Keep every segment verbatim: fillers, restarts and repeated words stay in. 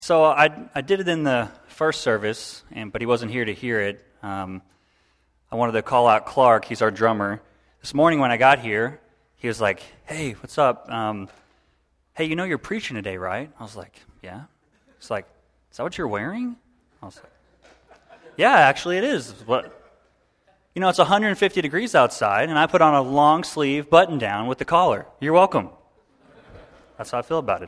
So I I did it in the first service, and but he wasn't here to hear it. Um, I wanted to call out Clark. He's our drummer. This morning when I got here, he was like, "Hey, what's up? Um, hey, you know you're preaching today, right?" I was like, "Yeah." He's like, "Is that what you're wearing?" I was like, "Yeah, actually it is." What? You know, it's one hundred fifty degrees outside, and I put on a long sleeve button down with the collar. You're welcome. That's how I feel about it.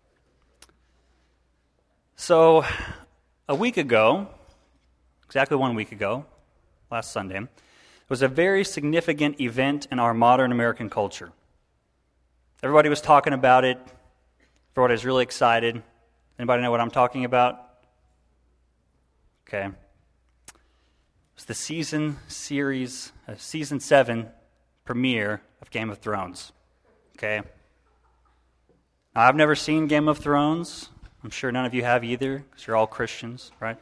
So, a week ago, exactly one week ago, last Sunday, was a very significant event in our modern American culture. Everybody was talking about it. Everybody was really excited. Anybody know what I'm talking about? Okay. It was the season series, uh, season seven premiere of Game of Thrones. Okay. Now, I've never seen Game of Thrones. I'm sure none of you have either, because you're all Christians, right?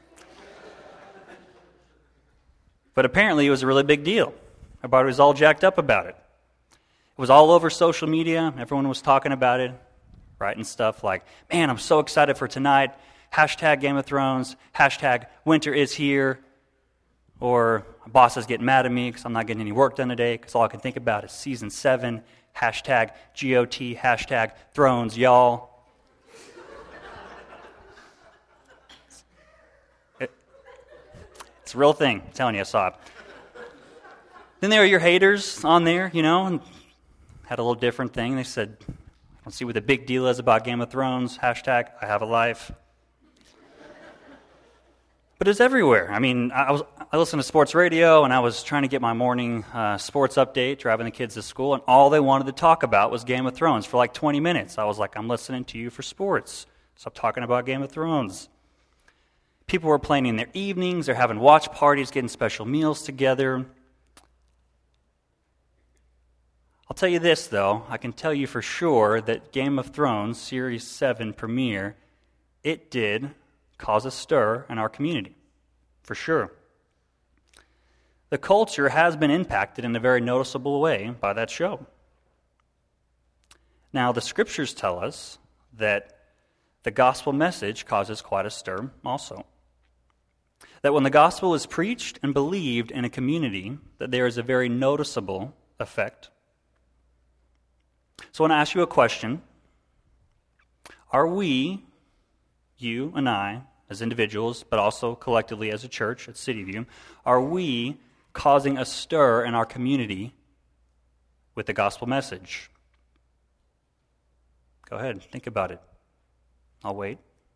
But apparently it was a really big deal. Everybody was all jacked up about it. It was all over social media. Everyone was talking about it, writing stuff like, "Man, I'm so excited for tonight. Hashtag Game of Thrones. Hashtag winter is here." Or, "My boss is getting mad at me because I'm not getting any work done today because all I can think about is season seven. Hashtag G O T. Hashtag Thrones, y'all." It's a real thing. I'm telling you, I saw it. Then there were your haters on there, you know, and had a little different thing. They said, "I don't see what the big deal is about Game of Thrones. Hashtag I have a life." But it's everywhere. I mean, I was I listened to sports radio, and I was trying to get my morning uh, sports update, driving the kids to school, and all they wanted to talk about was Game of Thrones for like twenty minutes. I was like, "I'm listening to you for sports. Stop talking about Game of Thrones." People were planning their evenings, they're having watch parties, getting special meals together. I'll tell you this, though. I can tell you for sure that Game of Thrones Series seven premiere, it did cause a stir in our community, for sure. The culture has been impacted in a very noticeable way by that show. Now, the scriptures tell us that the gospel message causes quite a stir also. That when the gospel is preached and believed in a community, that there is a very noticeable effect. So I want to ask you a question. Are we, you and I, as individuals, but also collectively as a church at City View, are we causing a stir in our community with the gospel message? Go ahead, think about it. I'll wait.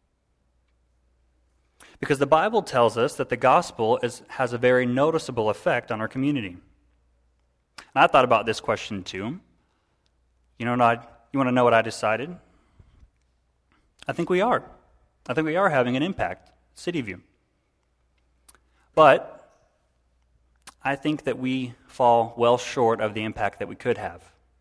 Because the Bible tells us that the gospel is, has a very noticeable effect on our community. And I thought about this question too. You know, what I, you want to know what I decided? I think we are. I think we are having an impact, City View. But I think that we fall well short of the impact that we could have.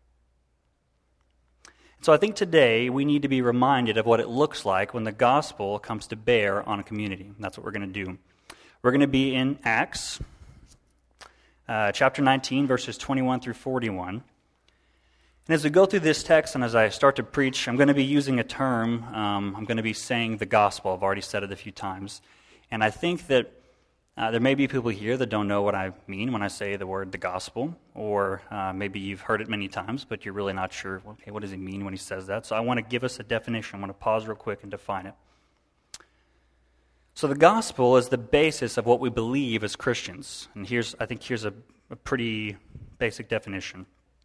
So I think today we need to be reminded of what it looks like when the gospel comes to bear on a community. And that's what we're going to do. We're going to be in Acts, uh, chapter nineteen, verses twenty-one through forty-one. And as we go through this text and as I start to preach, I'm going to be using a term. Um, I'm going to be saying the gospel. I've already said it a few times. And I think that Uh, there may be people here that don't know what I mean when I say the word the gospel, or uh, maybe you've heard it many times, but you're really not sure, okay, what does he mean when he says that? So I want to give us a definition. I want to pause real quick and define it. So the gospel is the basis of what we believe as Christians. And here's, I think here's a, a pretty basic definition.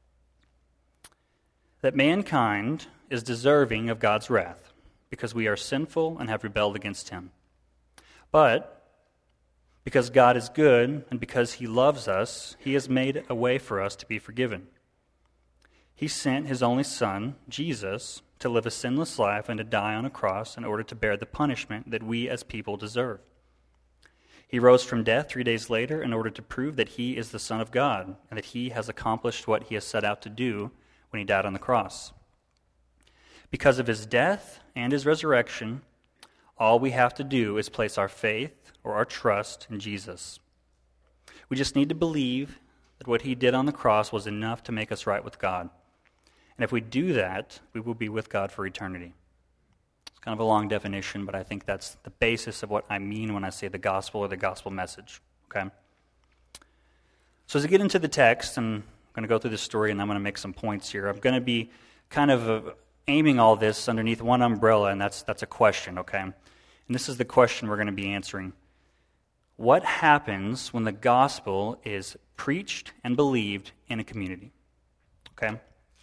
That mankind is deserving of God's wrath because we are sinful and have rebelled against him. But because God is good and because he loves us, he has made a way for us to be forgiven. He sent his only Son, Jesus, to live a sinless life and to die on a cross in order to bear the punishment that we as people deserve. He rose from death three days later in order to prove that he is the Son of God and that he has accomplished what he has set out to do when he died on the cross. Because of his death and his resurrection, all we have to do is place our faith or our trust in Jesus. We just need to believe that what he did on the cross was enough to make us right with God. And if we do that, we will be with God for eternity. It's kind of a long definition, but I think that's the basis of what I mean when I say the gospel or the gospel message. Okay? So as I get into the text, and I'm going to go through this story and I'm going to make some points here. I'm going to be kind of uh, aiming all this underneath one umbrella, and that's that's a question, okay? And this is the question we're going to be answering. What happens when the gospel is preached and believed in a community? Okay?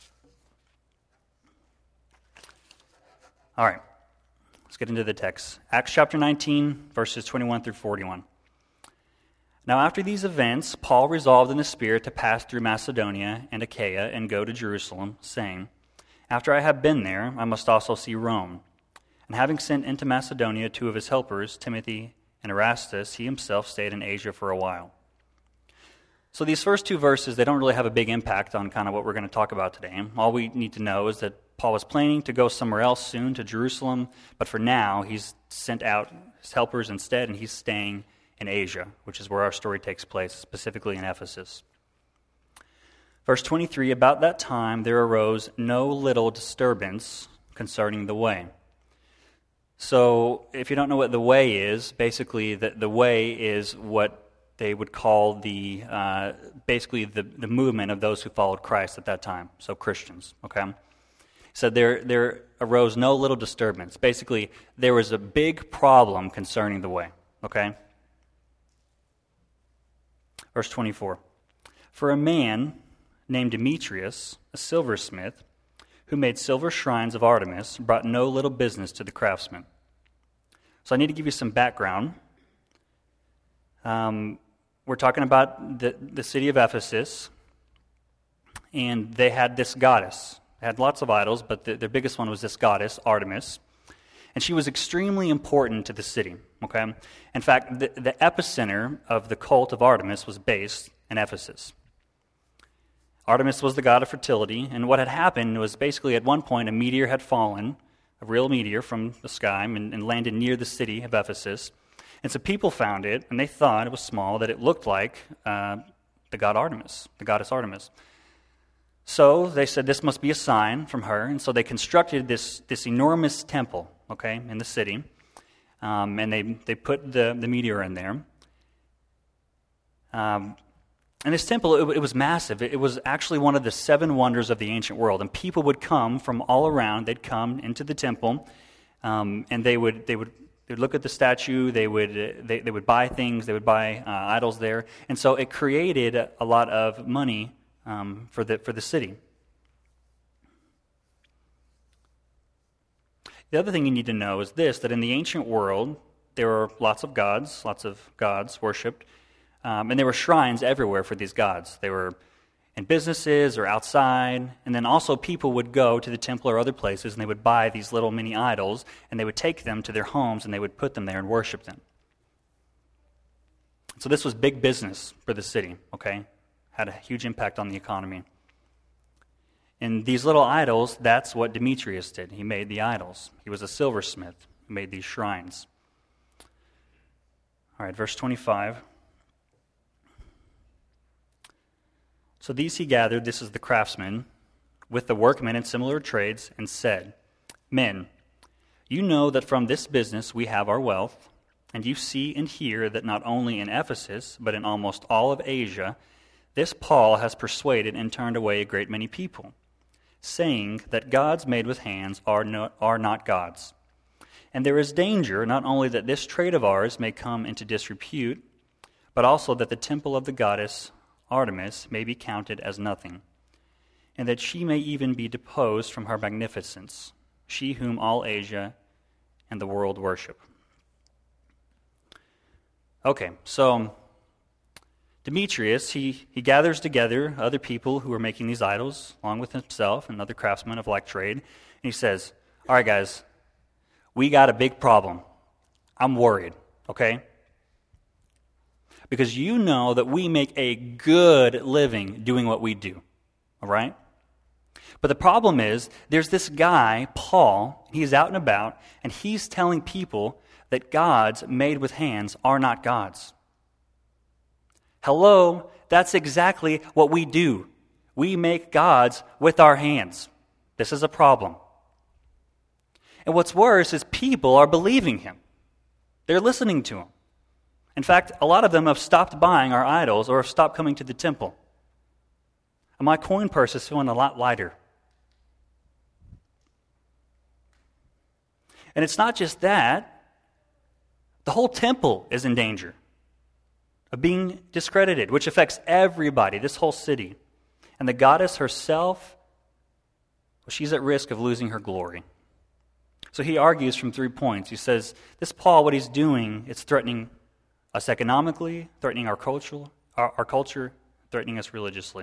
All right. Let's get into the text. Acts chapter nineteen, verses twenty-one through forty-one. Now after these events, Paul resolved in the Spirit to pass through Macedonia and Achaia and go to Jerusalem, saying, After I have been there, I must also see Rome. And having sent into Macedonia two of his helpers, Timothy and Erastus, he himself stayed in Asia for a while. So these first two verses, they don't really have a big impact on kind of what we're going to talk about today. All we need to know is that Paul was planning to go somewhere else soon, to Jerusalem, but for now, he's sent out his helpers instead, and he's staying in Asia, which is where our story takes place, specifically in Ephesus. Verse twenty-three, about that time there arose no little disturbance concerning the way. So if you don't know what the way is, basically the, the way is what they would call the uh, basically the, the movement of those who followed Christ at that time, so Christians, okay? So there, there arose no little disturbance. Basically, there was a big problem concerning the way, okay? Verse twenty-four, for a man named Demetrius, a silversmith, who made silver shrines of Artemis, brought no little business to the craftsmen. So I need to give you some background. Um, we're talking about the, the city of Ephesus, and they had this goddess. They had lots of idols, but the, their biggest one was this goddess, Artemis. And she was extremely important to the city, okay? In fact, the, the epicenter of the cult of Artemis was based in Ephesus. Artemis was the god of fertility, and what had happened was basically at one point a meteor had fallen, a real meteor from the sky, and, and landed near the city of Ephesus. And so people found it, and they thought it was small, that it looked like uh, the god Artemis, the goddess Artemis. So they said this must be a sign from her, and so they constructed this, this enormous temple, okay, in the city, um, and they, they put the, the meteor in there. Um, and this temple, it, it was massive. It, it was actually one of the seven wonders of the ancient world, and people would come from all around. They'd come into the temple, um, and they would they would they would look at the statue. They would uh, they they would buy things. They would buy uh, idols there, and so it created a, a lot of money um, for the for the city. The other thing you need to know is this, that in the ancient world, there were lots of gods, lots of gods worshipped, um, and there were shrines everywhere for these gods. They were in businesses or outside, and then also people would go to the temple or other places, and they would buy these little mini idols, and they would take them to their homes, and they would put them there and worship them. So this was big business for the city, okay? Had a huge impact on the economy. And these little idols, that's what Demetrius did. He made the idols. He was a silversmith who made these shrines. All right, verse twenty-five. So these he gathered, this is the craftsmen, with the workmen in similar trades, and said, Men, you know that from this business we have our wealth, and you see and hear that not only in Ephesus, but in almost all of Asia, this Paul has persuaded and turned away a great many people, saying that gods made with hands are, no, are not gods. And there is danger not only that this trade of ours may come into disrepute, but also that the temple of the goddess Artemis may be counted as nothing, and that she may even be deposed from her magnificence, she whom all Asia and the world worship. Okay, so Demetrius, he, he gathers together other people who are making these idols, along with himself and other craftsmen of like trade, and he says, all right, guys, we got a big problem. I'm worried, okay? Because you know that we make a good living doing what we do, all right? But the problem is, there's this guy, Paul, he's out and about, and he's telling people that gods made with hands are not gods. Hello, that's exactly what we do. We make gods with our hands. This is a problem. And what's worse is people are believing him. They're listening to him. In fact, a lot of them have stopped buying our idols or have stopped coming to the temple. And my coin purse is feeling a lot lighter. And it's not just that. The whole temple is in danger of being discredited, which affects everybody, this whole city. And the goddess herself, well, she's at risk of losing her glory. So he argues from three points. He says, this Paul, what he's doing, it's threatening us economically, threatening our culture, our, our culture, threatening us religiously.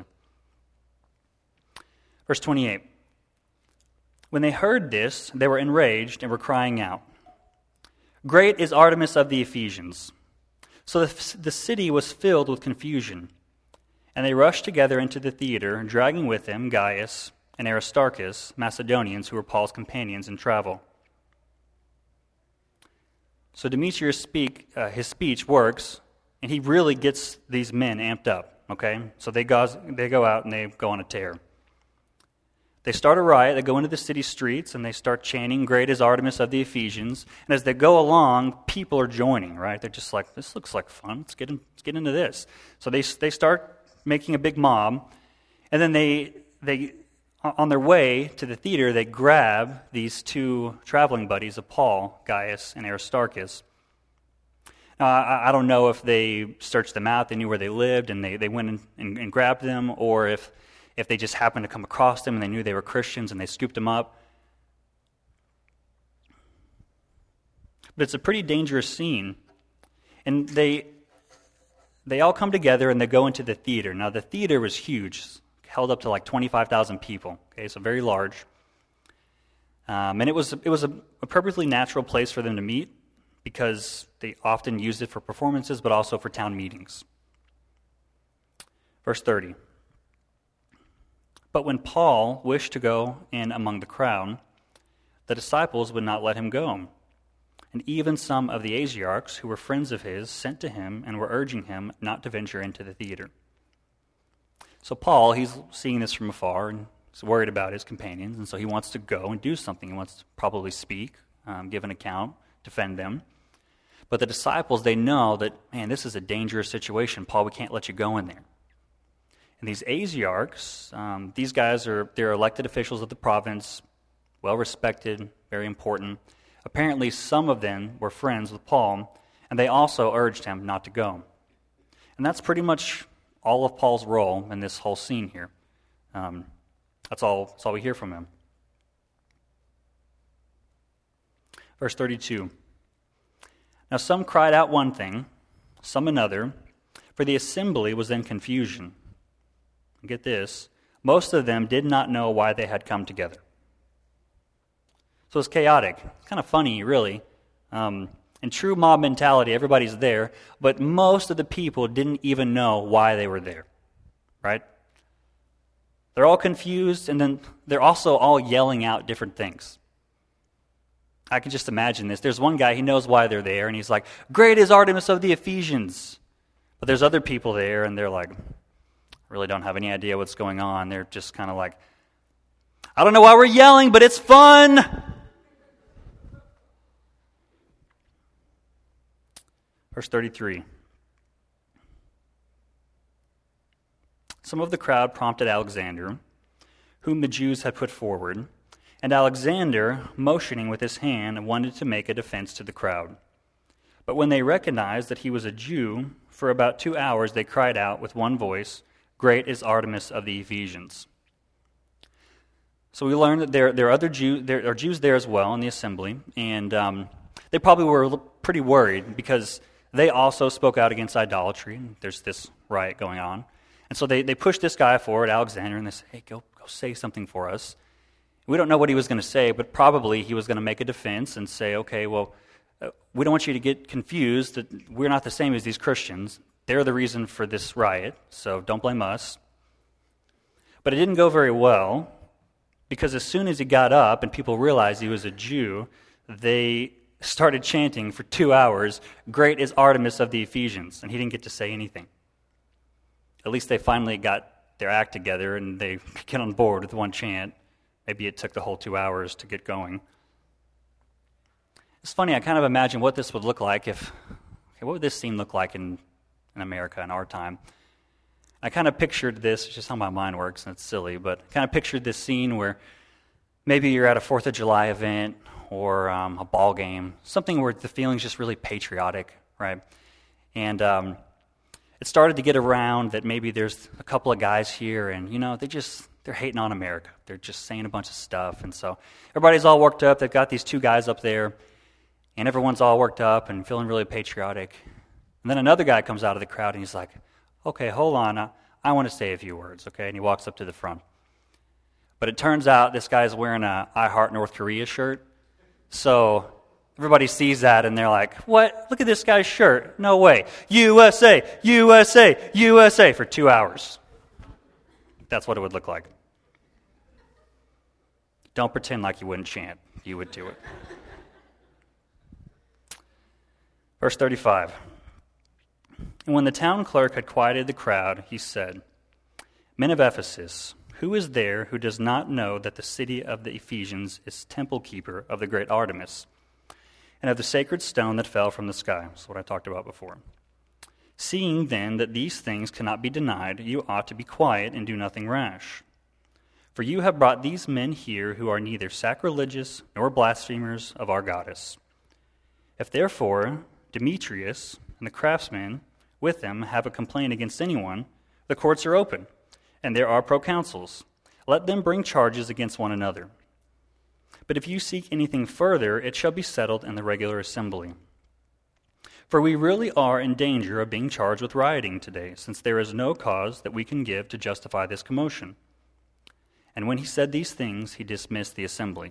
Verse twenty-eight. When they heard this, they were enraged and were crying out, "Great is Artemis of the Ephesians." So the, the city was filled with confusion, and they rushed together into the theater, dragging with them Gaius and Aristarchus, Macedonians who were Paul's companions in travel. So Demetrius' speak, uh, his speech works, and he really gets these men amped up, okay? So they go, they go out and they go on a tear. They start a riot, they go into the city streets, and they start chanting, "Great is Artemis of the Ephesians." And as they go along, people are joining, right? They're just like, this looks like fun, let's get, in, let's get into this. So they they start making a big mob, and then they they on their way to the theater, they grab these two traveling buddies of Paul, Gaius and Aristarchus. Now, I, I don't know if they searched them out, they knew where they lived, and they, they went and, and, and grabbed them, or if, if they just happened to come across them and they knew they were Christians and they scooped them up. But it's a pretty dangerous scene. And they they all come together and they go into the theater. Now, the theater was huge, held up to like twenty-five thousand people. Okay, so very large. Um, and it was it was a, a perfectly natural place for them to meet because they often used it for performances, but also for town meetings. Verse thirty. But when Paul wished to go in among the crowd, the disciples would not let him go. And even some of the Asiarchs, who were friends of his, sent to him and were urging him not to venture into the theater. So Paul, he's seeing this from afar, and he's worried about his companions, and so he wants to go and do something. He wants to probably speak, um, give an account, defend them. But the disciples, they know that, man, this is a dangerous situation. Paul, we can't let you go in there. And these Asiarchs, um, these guys are, they're elected officials of the province, well-respected, very important. Apparently, some of them were friends with Paul, and they also urged him not to go. And that's pretty much all of Paul's role in this whole scene here. Um, that's all, that's all we hear from him. Verse thirty-two. Now some cried out one thing, some another, for the assembly was in confusion. Get this, most of them did not know why they had come together. So it's chaotic. It's kind of funny, really. Um, in true mob mentality, everybody's there, but most of the people didn't even know why they were there, right? They're all confused, and then they're also all yelling out different things. I can just imagine this. There's one guy, he knows why they're there, and he's like, "Great is Artemis of the Ephesians." But there's other people there, and they're like, really don't have any idea what's going on. They're just kind of like, "I don't know why we're yelling, but it's fun." Verse thirty-three. Some of the crowd prompted Alexander, whom the Jews had put forward, and Alexander, motioning with his hand, wanted to make a defense to the crowd. But when they recognized that he was a Jew, for about two hours they cried out with one voice, "Great is Artemis of the Ephesians." So we learned that there, there are other Jew, there are Jews there as well in the assembly, and um, they probably were pretty worried because they also spoke out against idolatry. There's this riot going on. And so they, they pushed this guy forward, Alexander, and they said, "Hey, go, go say something for us." We don't know what he was going to say, but probably he was going to make a defense and say, okay, well, uh, we don't want you to get confused that we're not the same as these Christians. They're the reason for this riot, so don't blame us. But it didn't go very well, because as soon as he got up and people realized he was a Jew, they started chanting for two hours, "Great is Artemis of the Ephesians," and he didn't get to say anything. At least they finally got their act together and they get on board with one chant. Maybe it took the whole two hours to get going. It's funny, I kind of imagine what this would look like if, okay, what would this scene look like in, in America in our time? I kind of pictured this, it's just how my mind works, and it's silly, but I kind of pictured this scene where maybe you're at a fourth of July event or um, a ball game, something where the feeling's just really patriotic, right? And um, it started to get around that maybe there's a couple of guys here, and, you know, they just, they're hating on America. They're just saying a bunch of stuff, and so everybody's all worked up. They've got these two guys up there, and everyone's all worked up and feeling really patriotic. And then another guy comes out of the crowd, and he's like, okay, hold on, I, I want to say a few words, okay? And he walks up to the front. But it turns out this guy's wearing a I Heart North Korea shirt. So everybody sees that and they're like, what? Look at this guy's shirt. No way. U S A, U S A, U S A for two hours. That's what it would look like. Don't pretend like you wouldn't chant. You would do it. Verse thirty-five. And when the town clerk had quieted the crowd, he said, Men of Ephesus, who is there who does not know that the city of the Ephesians is temple keeper of the great Artemis, and of the sacred stone that fell from the sky? That's what I talked about before. Seeing then that these things cannot be denied, you ought to be quiet and do nothing rash. For you have brought these men here who are neither sacrilegious nor blasphemers of our goddess. If therefore Demetrius and the craftsmen with them have a complaint against anyone, the courts are open, and there are proconsuls. Let them bring charges against one another. But if you seek anything further, it shall be settled in the regular assembly. For we really are in danger of being charged with rioting today, since there is no cause that we can give to justify this commotion. And when he said these things, he dismissed the assembly.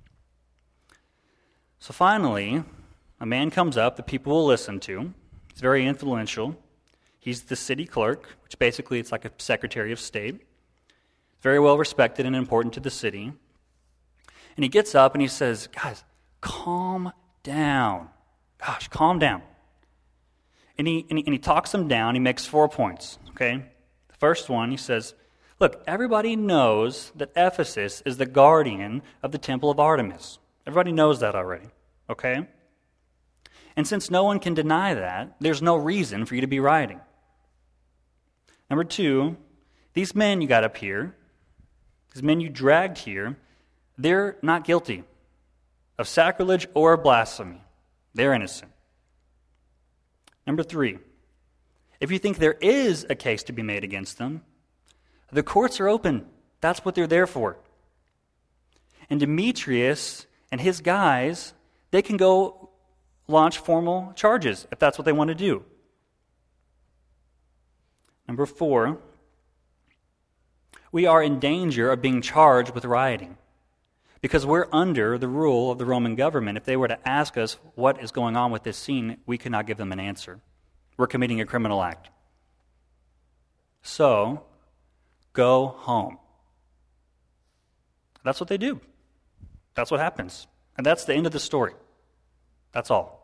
So finally, a man comes up that people will listen to. He's very influential. He's the city clerk, which basically it's like a secretary of state. Very well respected and important to the city. And he gets up and he says, guys, calm down. Gosh, calm down. And he, and he, and he talks them down. He makes four points, okay? The first one, he says, look, everybody knows that Ephesus is the guardian of the temple of Artemis. Everybody knows that already, okay? And since no one can deny that, there's no reason for you to be rioting. Number two, these men you got up here, these men you dragged here, they're not guilty of sacrilege or blasphemy. They're innocent. Number three, if you think there is a case to be made against them, the courts are open. That's what they're there for. And Demetrius and his guys, they can go launch formal charges if that's what they want to do. Number four, we are in danger of being charged with rioting because we're under the rule of the Roman government. If they were to ask us what is going on with this scene, we could not give them an answer. We're committing a criminal act. So, go home. That's what they do. That's what happens. And that's the end of the story. That's all.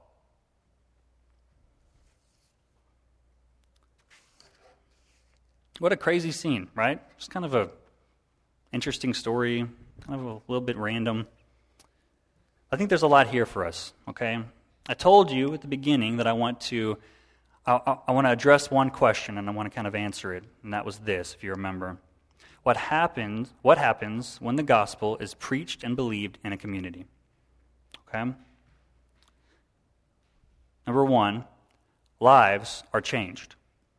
What a crazy scene, right? It's kind of a interesting story, kind of a little bit random. I think there's a lot here for us, okay? I told you at the beginning that I want to I, I, I want to address one question and I want to kind of answer it, and that was this, if you remember. What happens, what happens when the gospel is preached and believed in a community? Okay? Number one, lives are changed.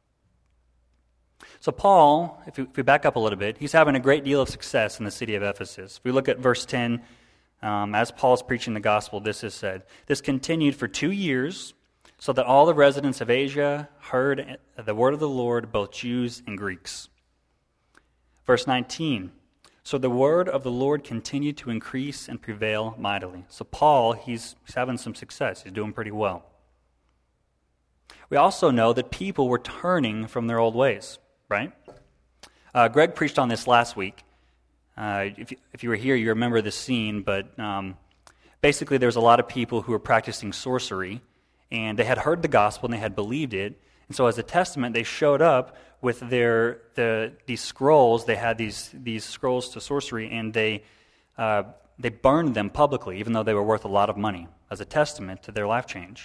So Paul, if we, if we back up a little bit, he's having a great deal of success in the city of Ephesus. If we look at verse ten, um, as Paul is preaching the gospel, this is said, this continued for two years, so that all the residents of Asia heard the word of the Lord, both Jews and Greeks. Verse nineteen, so the word of the Lord continued to increase and prevail mightily. So Paul, he's, he's having some success. He's doing pretty well. We also know that people were turning from their old ways. Right? Uh, Greg preached on this last week. Uh, if, you, if you were here, you remember this scene, but um, basically there was a lot of people who were practicing sorcery, and they had heard the gospel and they had believed it, and so as a testament, they showed up with their the these scrolls. They had these these scrolls to sorcery, and they uh, they burned them publicly, even though they were worth a lot of money. as a testament to their life change.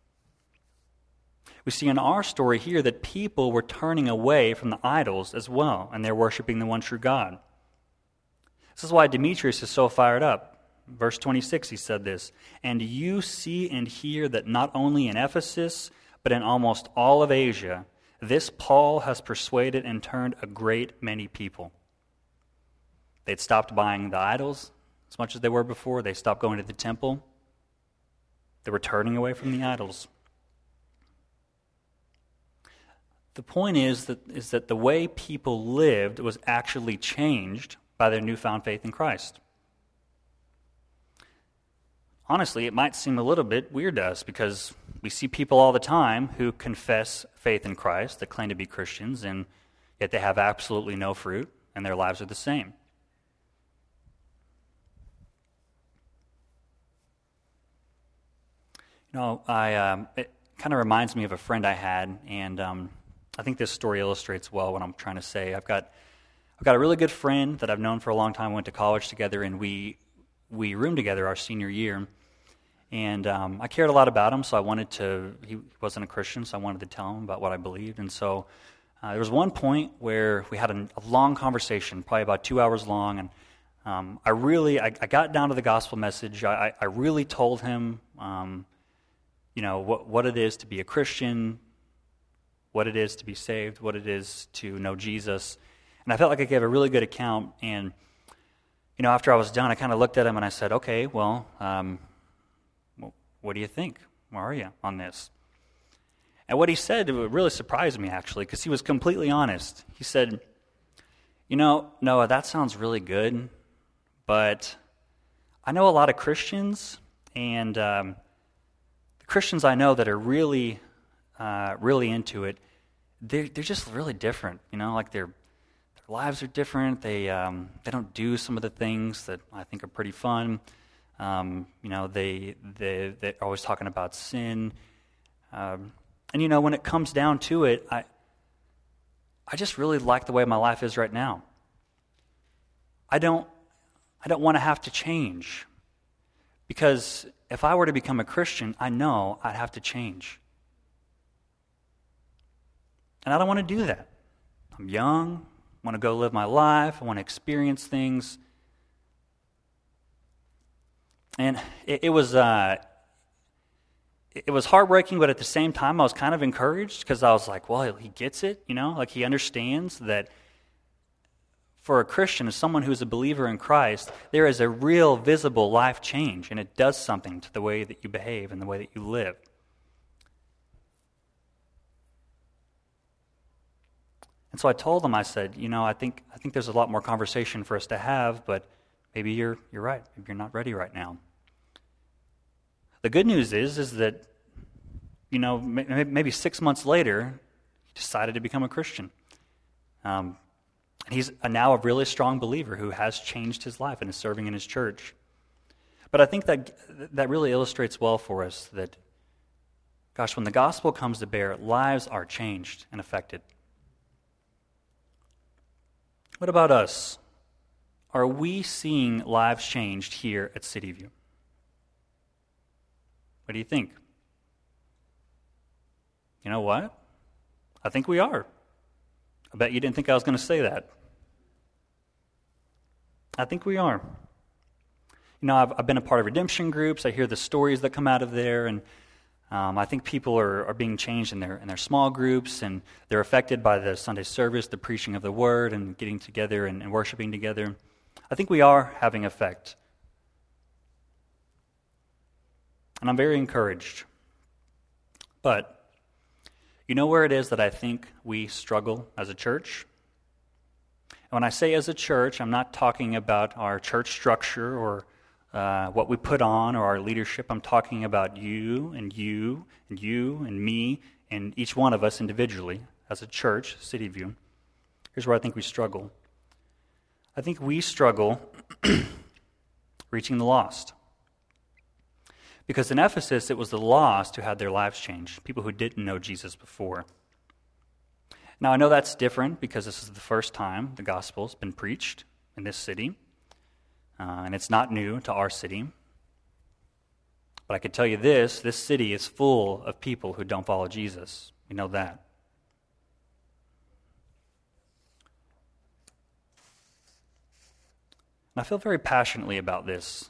We see in our story here that people were turning away from the idols as well, and they're worshiping the one true God. This is why Demetrius is so fired up. Verse twenty-six, he said this, "And you see and hear that not only in Ephesus, but in almost all of Asia, this Paul has persuaded and turned a great many people." They'd stopped buying the idols as much as they were before. They stopped going to the temple. They were turning away from the idols. The point is that, is that the way people lived was actually changed by their newfound faith in Christ. Honestly, it might seem a little bit weird to us because we see people all the time who confess faith in Christ, that claim to be Christians, and yet they have absolutely no fruit, and their lives are the same. You know, I um, it kind of reminds me of a friend I had, and um, I think this story illustrates well what I'm trying to say. I've got I've got a really good friend that I've known for a long time. We went to college together, and we we roomed together our senior year. And um, I cared a lot about him, so I wanted to, he wasn't a Christian, so I wanted to tell him about what I believed. And so uh, there was one point where we had a, a long conversation, probably about two hours long, and um, I really, I, I got down to the gospel message. I, I really told him, um, you know, what, what it is to be a Christian, what it is to be saved, what it is to know Jesus. And I felt like I gave a really good account. And, you know, after I was done, I kind of looked at him and I said, okay, well, um, what do you think? Where are you on this? And what he said, it really surprised me, actually, because he was completely honest. He said, you know, Noah, that sounds really good, but I know a lot of Christians, and um, the Christians I know that are really, uh, really into it, they're, they're just really different, you know, like their their lives are different. They um, they don't do some of the things that I think are pretty fun. Um, you know, they, they, they're always talking about sin. Um, and, you know, when it comes down to it, I I just really like the way my life is right now. I don't, I don't want to have to change. Because if I were to become a Christian, I know I'd have to change. And I don't want to do that. I'm young, I want to go live my life, I want to experience things. And it, it was uh, it was heartbreaking, but at the same time, I was kind of encouraged because I was like, well, he gets it, you know, like he understands that for a Christian, as someone who's a believer in Christ, there is a real visible life change, and it does something to the way that you behave and the way that you live. And so I told him, I said, you know, I think I think there's a lot more conversation for us to have, but maybe you're you're right. Maybe you're not ready right now. The good news is, is that, you know, maybe six months later, he decided to become a Christian. Um, and he's a, now a really strong believer who has changed his life and is serving in his church. But I think that that really illustrates well for us that, gosh, when the gospel comes to bear, lives are changed and affected. What about us? Are we seeing lives changed here at City View? What do you think? You know what? I think we are. I bet you didn't think I was going to say that. I think we are. You know, I've, I've been a part of redemption groups. I hear the stories that come out of there, and um, I think people are, are being changed in their in their small groups, and they're affected by the Sunday service, the preaching of the Word, and getting together and, and worshiping together. I think we are having effect. And I'm very encouraged. But you know where it is that I think we struggle as a church? And when I say as a church, I'm not talking about our church structure or uh, what we put on or our leadership. I'm talking about you and you and you and me and each one of us individually as a church, City View. Here's where I think we struggle. I think we struggle reaching the lost. Because in Ephesus, it was the lost who had their lives changed, people who didn't know Jesus before. Now, I know that's different because this is the first time the gospel's been preached in this city, uh, and it's not new to our city. But I could tell you this, this city is full of people who don't follow Jesus. We know that. And I feel very passionately about this.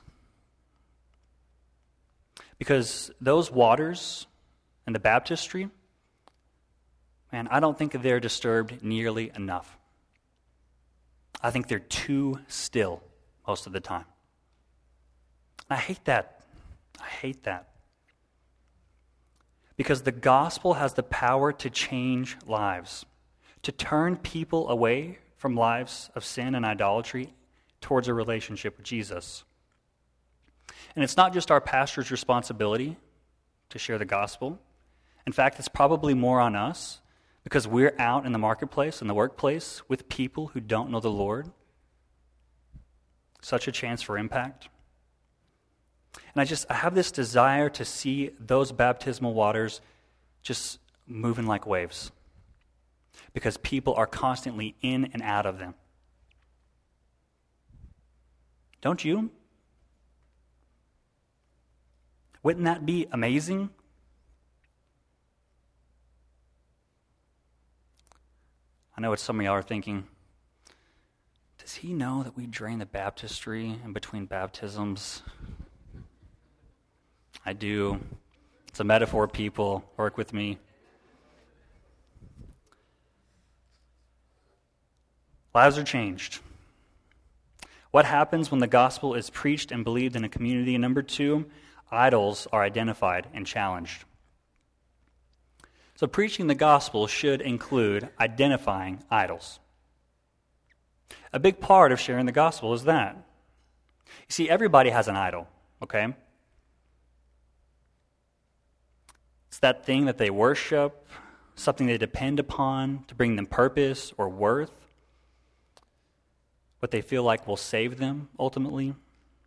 Because those waters and the baptistry, man, I don't think they're disturbed nearly enough. I think they're too still most of the time. I hate that. I hate that. Because the gospel has the power to change lives, to turn people away from lives of sin and idolatry towards a relationship with Jesus. And it's not just our pastor's responsibility to share the gospel. In fact, it's probably more on us because we're out in the marketplace, in the workplace, with people who don't know the Lord. Such a chance for impact. And I just, I have this desire to see those baptismal waters just moving like waves. Because people are constantly in and out of them. Don't you? Wouldn't that be amazing? I know what some of y'all are thinking. Does he know that we drain the baptistry in between baptisms? I do. It's a metaphor, people. Work with me. Lives are changed. What happens when the gospel is preached and believed in a community? Number two, idols are identified and challenged. So preaching the gospel should include identifying idols. A big part of sharing the gospel is that. You see, everybody has an idol, okay? It's that thing that they worship, something they depend upon to bring them purpose or worth, what they feel like will save them ultimately.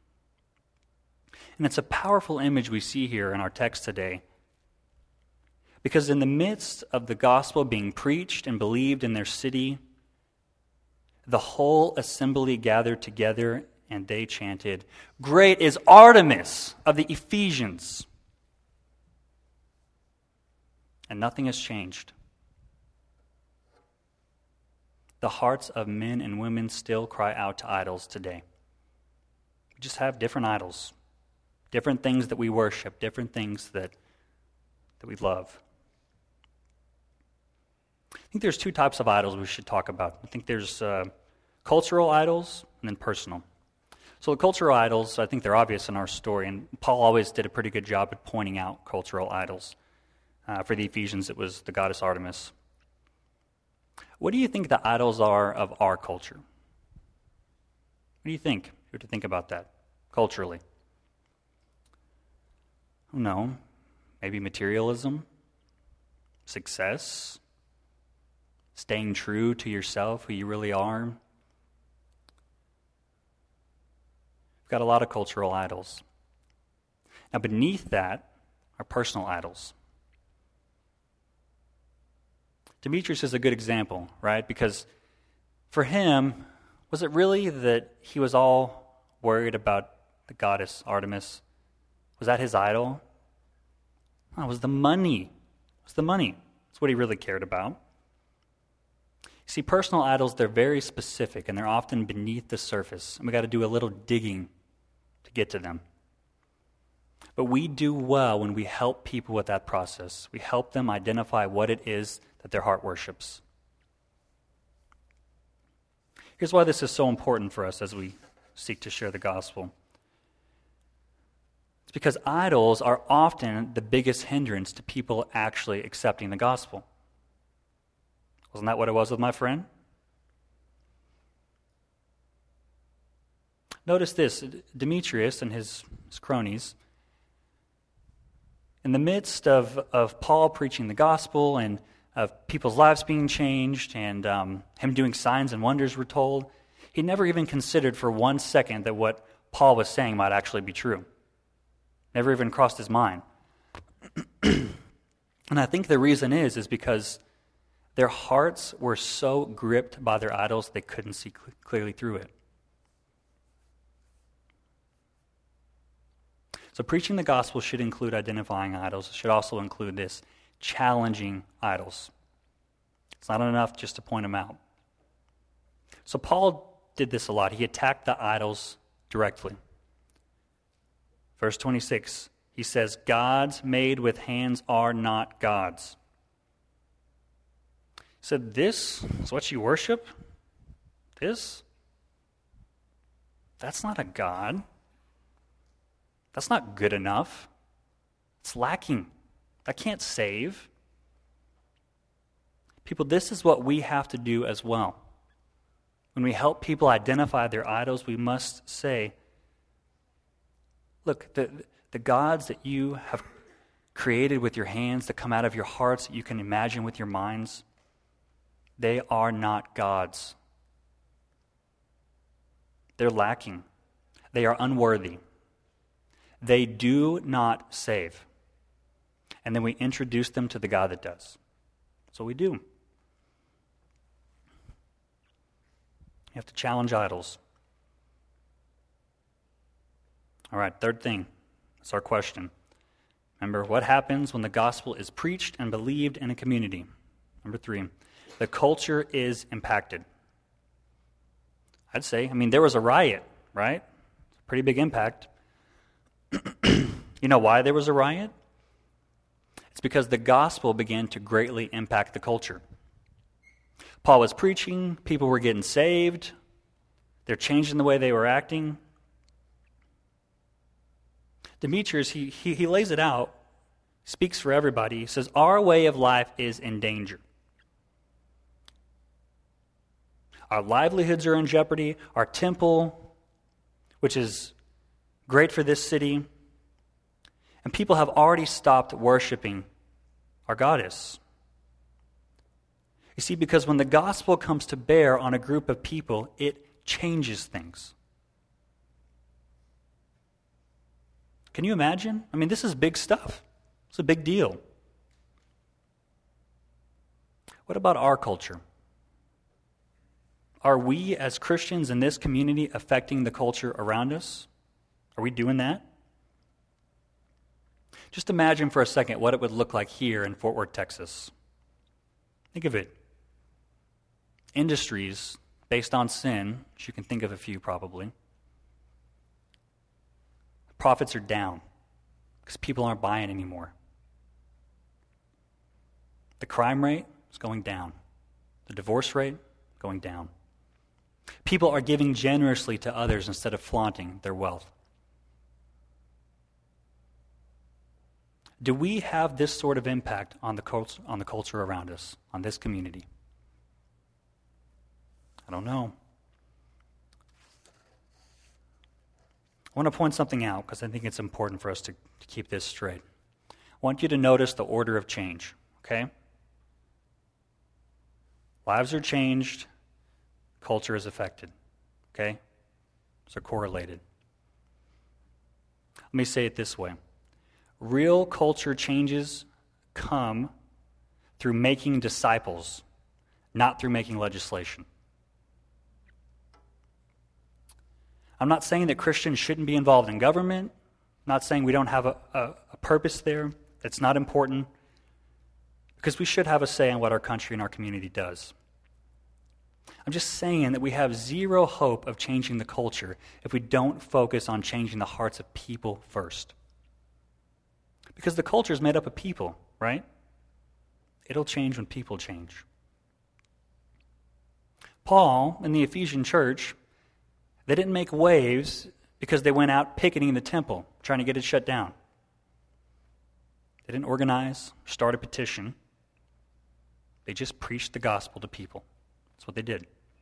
And it's a powerful image we see here in our text today. Because in the midst of the gospel being preached and believed in their city, the whole assembly gathered together and they chanted, "Great is Artemis of the Ephesians." And nothing has changed. The hearts of men and women still cry out to idols today. We just have different idols, different things that we worship, different things that, that we love. I think there's two types of idols we should talk about. I think there's uh, cultural idols and then personal. So the cultural idols, I think they're obvious in our story, and Paul always did a pretty good job at pointing out cultural idols. Uh, for the Ephesians, it was the goddess Artemis. What do you think the idols are of our culture? What do you think? If you were to think about that culturally. I don't know. Maybe materialism, success, staying true to yourself, who you really are. We've got a lot of cultural idols. Now, beneath that are personal idols. Demetrius is a good example, right? Because for him, was it really that he was all worried about the goddess Artemis? Was that his idol? No, it was the money. It was the money. That's what he really cared about. You see, personal idols, they're very specific, and they're often beneath the surface, and we got to do a little digging to get to them. But we do well when we help people with that process. We help them identify what it is that their heart worships. Here's why this is so important for us as we seek to share the gospel. It's because idols are often the biggest hindrance to people actually accepting the gospel. Wasn't that what it was with my friend? Notice this, Demetrius and his, his cronies, in the midst of, of Paul preaching the gospel and of people's lives being changed and um, him doing signs and wonders, we're told, he never even considered for one second that what Paul was saying might actually be true. Never even crossed his mind. And I think the reason is, is because their hearts were so gripped by their idols they couldn't see cl- clearly through it. So preaching the gospel should include identifying idols. It should also include this, challenging idols. It's not enough just to point them out. So Paul did this a lot. He attacked the idols directly. Verse twenty-six, he says, gods made with hands are not gods. He said, this is what you worship? This? That's not a god. That's not good enough. It's lacking. That can't save. People, this is what we have to do as well. When we help people identify their idols, we must say, look, the, the gods that you have created with your hands, that come out of your hearts, that you can imagine with your minds, they are not gods. They're lacking. They are unworthy. They do not save. And then we introduce them to the God that does. So we do. You have to challenge idols. All right, third thing. That's our question. Remember, what happens when the gospel is preached and believed in a community? Number three, the culture is impacted. I'd say, I mean, there was a riot, right? Pretty big impact. You know why there was a riot? It's because the gospel began to greatly impact the culture. Paul was preaching, people were getting saved, they're changing the way they were acting. Demetrius, he, he, he lays it out, speaks for everybody. He says, our way of life is in danger. Our livelihoods are in jeopardy. Our temple, which is great for this city, and people have already stopped worshiping our goddess. You see, because when the gospel comes to bear on a group of people, it changes things. Can you imagine? I mean, this is big stuff. It's a big deal. What about our culture? Are we as Christians in this community affecting the culture around us? Are we doing that? Just imagine for a second what it would look like here in Fort Worth, Texas. Think of it. Industries based on sin, which you can think of a few probably. Profits are down because people aren't buying anymore. The crime rate is going down. The divorce rate going down. People are giving generously to others instead of flaunting their wealth. Do we have this sort of impact on the cult- on the culture around us, on this community? I don't know. I want to point something out because I think it's important for us to, to keep this straight. I want you to notice the order of change, okay? Lives are changed, culture is affected, okay? So correlated. Let me say it this way. Real culture changes come through making disciples, not through making legislation. I'm not saying that Christians shouldn't be involved in government. I'm not saying we don't have a, a, a purpose there. It's not important. Because we should have a say in what our country and our community does. I'm just saying that we have zero hope of changing the culture if we don't focus on changing the hearts of people first. Because the culture is made up of people, right? It'll change when people change. Paul and the Ephesian church, they didn't make waves because they went out picketing the temple, trying to get it shut down. They didn't organize, start a petition. They just preached the gospel to people. That's what they did.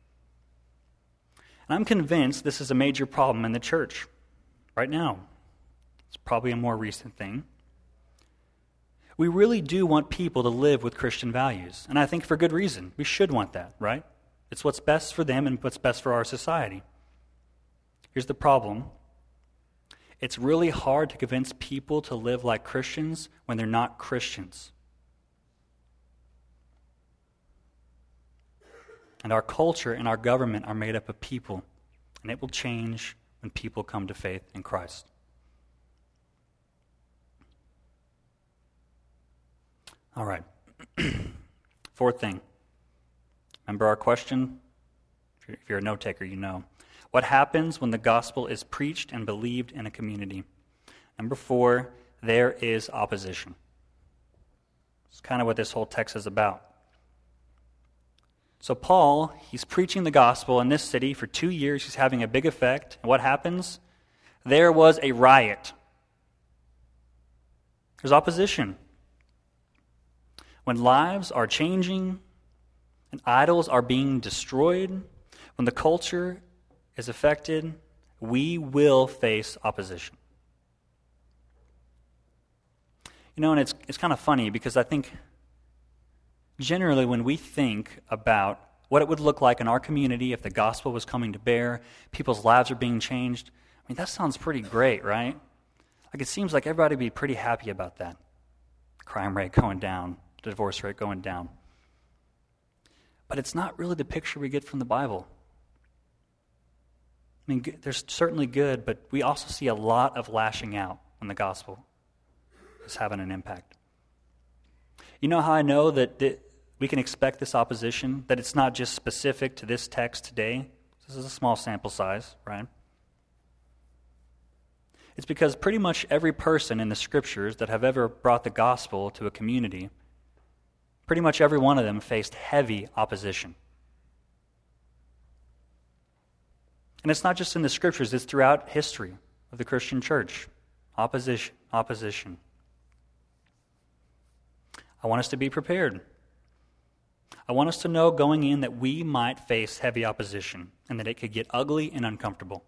And I'm convinced this is a major problem in the church right now. It's probably a more recent thing. We really do want people to live with Christian values. And I think for good reason. We should want that, right? It's what's best for them and what's best for our society. Here's the problem. It's really hard to convince people to live like Christians when they're not Christians. And our culture and our government are made up of people. And it will change when people come to faith in Christ. All right. Fourth thing. Remember our question? If you're, if you're a note taker, you know. What happens when the gospel is preached and believed in a community? Number four, there is opposition. It's kind of what this whole text is about. So Paul, he's preaching the gospel in this city for two years. He's having a big effect. And what happens? There was a riot. There's opposition. When lives are changing and idols are being destroyed, when the culture is affected, we will face opposition. You know, and it's it's kind of funny because I think generally when we think about what it would look like in our community if the gospel was coming to bear, people's lives are being changed, I mean, that sounds pretty great, right? Like it seems like everybody would be pretty happy about that. Crime rate going down, divorce rate going down. But it's not really the picture we get from the Bible. I mean, there's certainly good, but we also see a lot of lashing out when the gospel is having an impact. You know how I know that th- we can expect this opposition, that it's not just specific to this text today? This is a small sample size, right? It's because pretty much every person in the scriptures that have ever brought the gospel to a community, pretty much every one of them faced heavy opposition. And it's not just in the scriptures, it's throughout history of the Christian church. Opposition, opposition. I want us to be prepared. I want us to know going in that we might face heavy opposition and that it could get ugly and uncomfortable.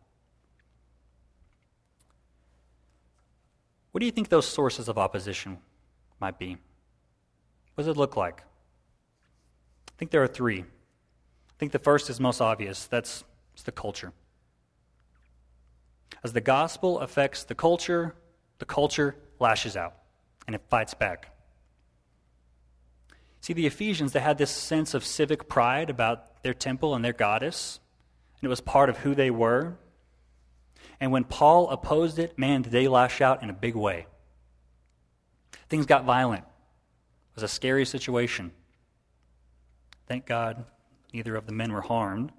What do you think those sources of opposition might be? What does it look like? I think there are three. I think the first is most obvious. That's it's the culture. As the gospel affects the culture, the culture lashes out and it fights back. See, the Ephesians, they had this sense of civic pride about their temple and their goddess, and it was part of who they were. And when Paul opposed it, man, did they lash out in a big way. Things got violent. It was a scary situation. Thank God neither of the men were harmed.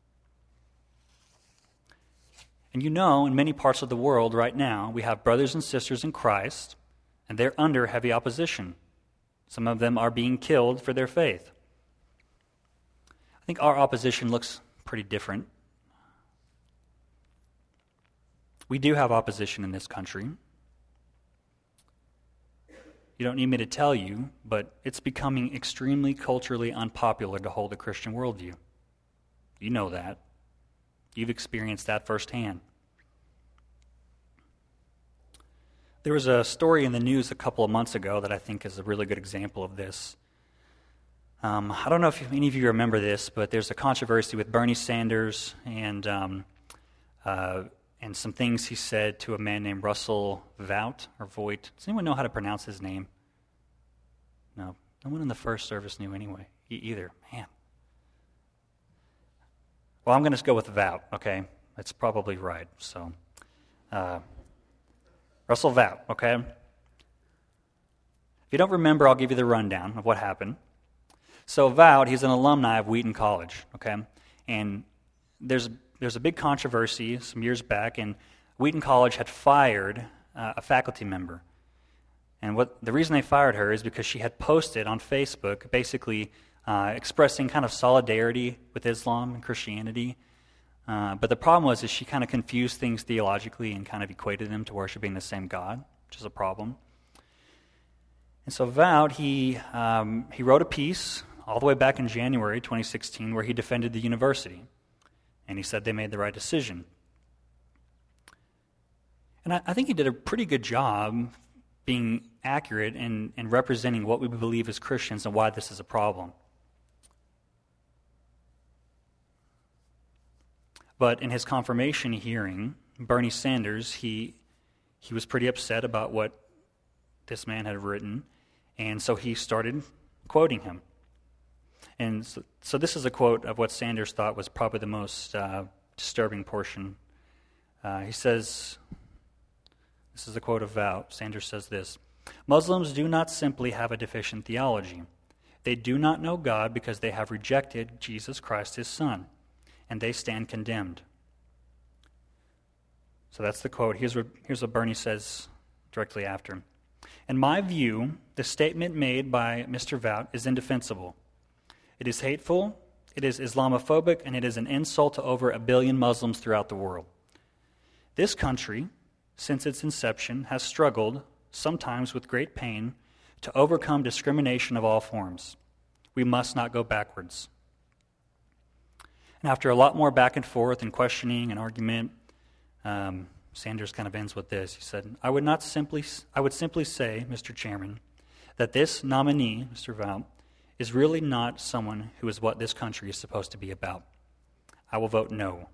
And you know, in many parts of the world right now, we have brothers and sisters in Christ, and they're under heavy opposition. Some of them are being killed for their faith. I think our opposition looks pretty different. We do have opposition in this country. You don't need me to tell you, but it's becoming extremely culturally unpopular to hold a Christian worldview. You know that. You've experienced that firsthand. There was a story in the news a couple of months ago that I think is a really good example of this. Um, I don't know if any of you remember this, but there's a controversy with Bernie Sanders and um, uh, and some things he said to a man named Russell Vought or Voigt. Does anyone know how to pronounce his name? No, no one in the first service knew anyway. E- either, man. Well, I'm going to go with Vought. Okay, that's probably right. So. Uh, Russell Vought, okay? If you don't remember, I'll give you the rundown of what happened. So Vought, he's an alumni of Wheaton College, okay? And there's there's a big controversy some years back, and Wheaton College had fired uh, a faculty member. And what the reason they fired her is because she had posted on Facebook basically uh, expressing kind of solidarity with Islam and Christianity. Uh, but the problem was is she kind of confused things theologically and kind of equated them to worshiping the same God, which is a problem. And so Vought, he um, he wrote a piece all the way back in January twenty sixteen where he defended the university. And he said they made the right decision. And I, I think he did a pretty good job being accurate and, and representing what we believe as Christians and why this is a problem. But in his confirmation hearing, Bernie Sanders, he he was pretty upset about what this man had written, and so he started quoting him. And so, so this is a quote of what Sanders thought was probably the most uh, disturbing portion. Uh, he says, this is a quote of Vought. Sanders says this: Muslims do not simply have a deficient theology. They do not know God because they have rejected Jesus Christ, his Son, and they stand condemned. So that's the quote. Here's what, here's what Bernie says directly after. In my view, the statement made by Mister Vout is indefensible. It is hateful, it is Islamophobic, and it is an insult to over a billion Muslims throughout the world. This country, since its inception, has struggled, sometimes with great pain, to overcome discrimination of all forms. We must not go backwards. And after a lot more back and forth and questioning and argument, um, Sanders kind of ends with this. He said, I would not simply, I would simply say, Mister Chairman, that this nominee, Mister Vout, is really not someone who is what this country is supposed to be about. I will vote no.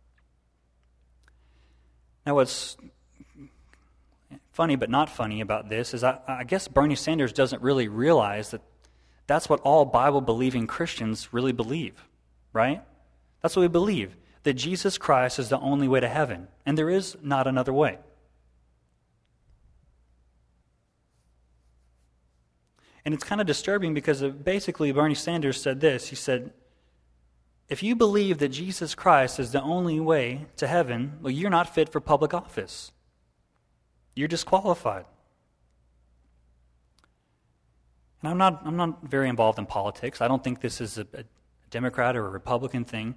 Now, what's funny but not funny about this is I, I guess Bernie Sanders doesn't really realize that that's what all Bible-believing Christians really believe, right? That's what we believe, that Jesus Christ is the only way to heaven, and there is not another way. And it's kind of disturbing because basically Bernie Sanders said this. He said, if you believe that Jesus Christ is the only way to heaven, well, you're not fit for public office. You're disqualified. And I'm not, I'm not very involved in politics. I don't think this is a, a Democrat or a Republican thing.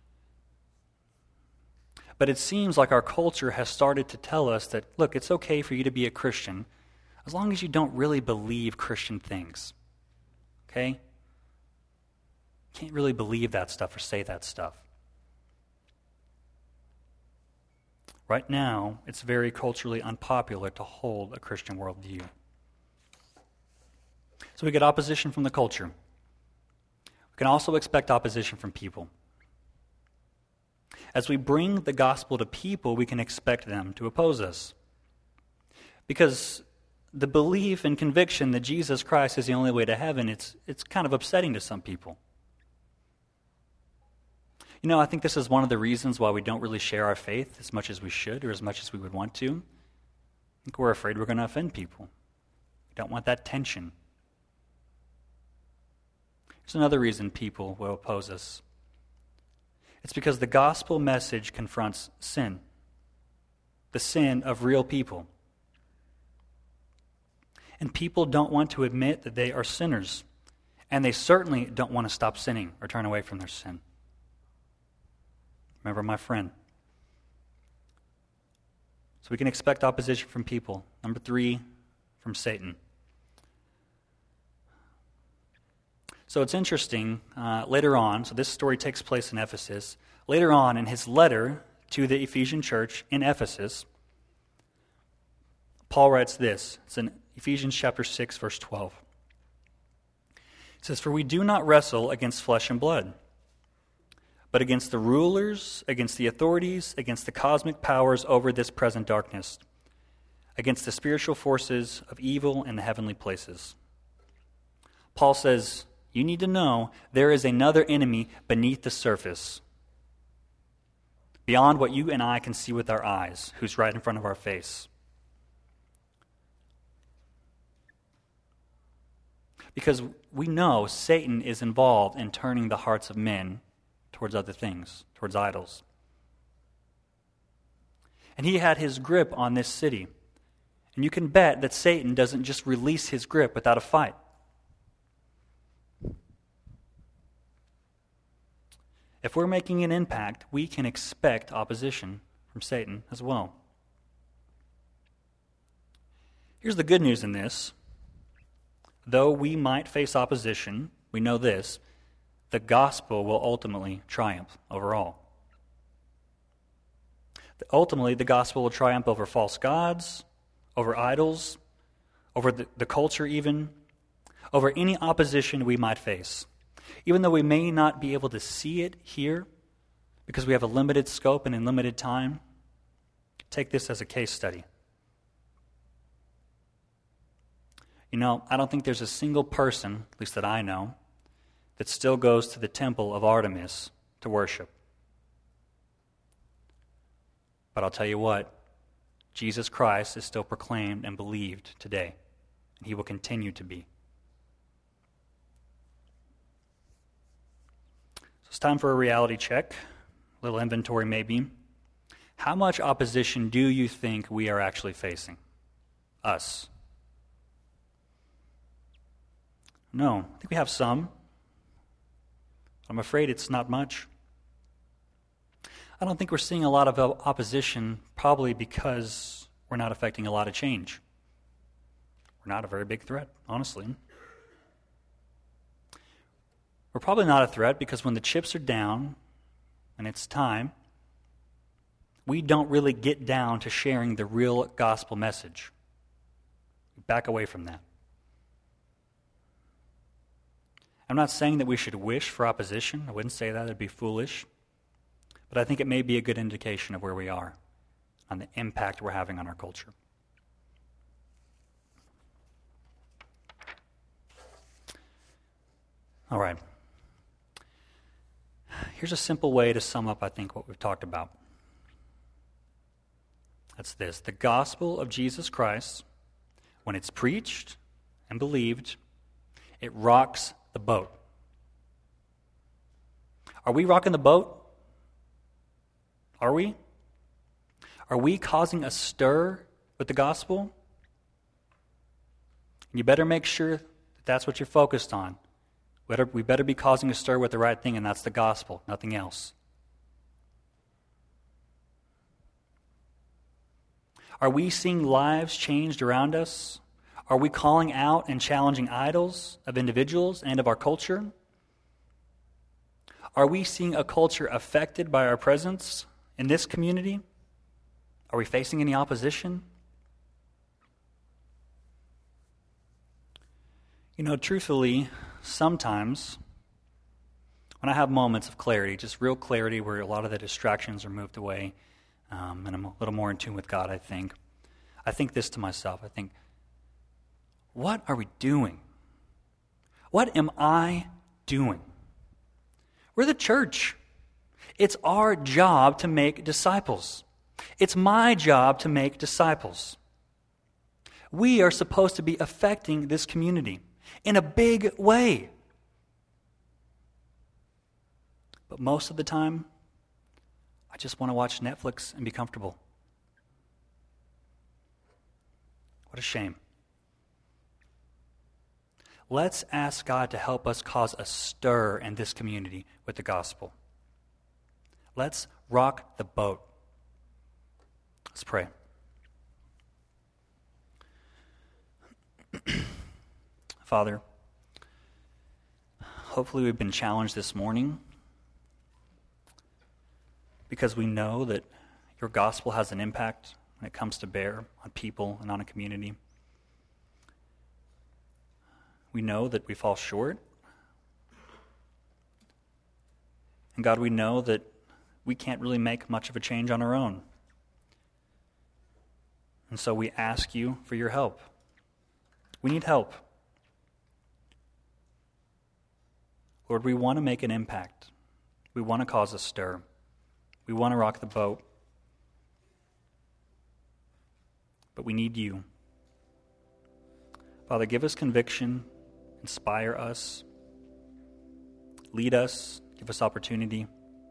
But it seems like our culture has started to tell us that, look, it's okay for you to be a Christian as long as you don't really believe Christian things. Okay? You can't really believe that stuff or say that stuff. Right now, it's very culturally unpopular to hold a Christian worldview. So we get opposition from the culture. We can also expect opposition from people. As we bring the gospel to people, we can expect them to oppose us. Because the belief and conviction that Jesus Christ is the only way to heaven, it's, it's kind of upsetting to some people. You know, I think this is one of the reasons why we don't really share our faith as much as we should or as much as we would want to. I think we're afraid we're going to offend people. We don't want that tension. There's another reason people will oppose us. It's because the gospel message confronts sin, the sin of real people. And people don't want to admit that they are sinners, and they certainly don't want to stop sinning or turn away from their sin. Remember my friend. So we can expect opposition from people. Number three, from Satan. So it's interesting, uh, later on, so this story takes place in Ephesus. Later on in his letter to the Ephesian church in Ephesus, Paul writes this. It's in Ephesians chapter six, verse twelve. It says, for we do not wrestle against flesh and blood, but against the rulers, against the authorities, against the cosmic powers over this present darkness, against the spiritual forces of evil in the heavenly places. Paul says, you need to know there is another enemy beneath the surface, beyond what you and I can see with our eyes, who's right in front of our face. Because we know Satan is involved in turning the hearts of men towards other things, towards idols. And he had his grip on this city. And you can bet that Satan doesn't just release his grip without a fight. If we're making an impact, we can expect opposition from Satan as well. Here's the good news in this. Though we might face opposition, we know this, the gospel will ultimately triumph over all. Ultimately, the gospel will triumph over false gods, over idols, over the, the culture even, over any opposition we might face. Even though we may not be able to see it here, because we have a limited scope and in limited time, take this as a case study. You know, I don't think there's a single person, at least that I know, that still goes to the temple of Artemis to worship. But I'll tell you what, Jesus Christ is still proclaimed and believed today. and he will continue to be. So it's time for a reality check, a little inventory maybe. How much opposition do you think we are actually facing? Us. No, I think we have some. I'm afraid it's not much. I don't think we're seeing a lot of opposition, probably because we're not affecting a lot of change. We're not a very big threat, honestly. We're probably not a threat because when the chips are down and it's time, we don't really get down to sharing the real gospel message. We back away from that. I'm not saying that we should wish for opposition. I wouldn't say that. It'd be foolish. But I think it may be a good indication of where we are on the impact we're having on our culture. All right. Here's a simple way to sum up, I think, what we've talked about. That's this. The gospel of Jesus Christ, when it's preached and believed, it rocks the boat. Are we rocking the boat? Are we? Are we causing a stir with the gospel? You better make sure that that's what you're focused on. We better be causing a stir with the right thing, and that's the gospel, nothing else. Are we seeing lives changed around us? Are we calling out and challenging idols of individuals and of our culture? Are we seeing a culture affected by our presence in this community? Are we facing any opposition? You know, truthfully, sometimes when I have moments of clarity, just real clarity where a lot of the distractions are moved away, um, and I'm a little more in tune with God, I think, I think this to myself. I think, what are we doing? What am I doing? We're the church. It's our job to make disciples. It's my job to make disciples. We are supposed to be affecting this community in a big way. But most of the time, I just want to watch Netflix and be comfortable. What a shame. Let's ask God to help us cause a stir in this community with the gospel. Let's rock the boat. Let's pray. Father, hopefully we've been challenged this morning because we know that your gospel has an impact when it comes to bear on people and on a community. We know that we fall short. And God, we know that we can't really make much of a change on our own. And so we ask you for your help. We need help. Lord, we want to make an impact. We want to cause a stir. We want to rock the boat. But we need you. Father, give us conviction. Inspire us. Lead us. Give us opportunity.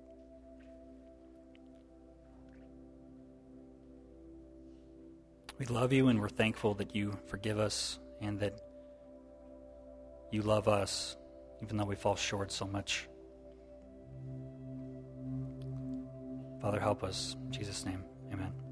We love you and we're thankful that you forgive us and that you love us even though we fall short so much. Father, help us. In Jesus' name, amen.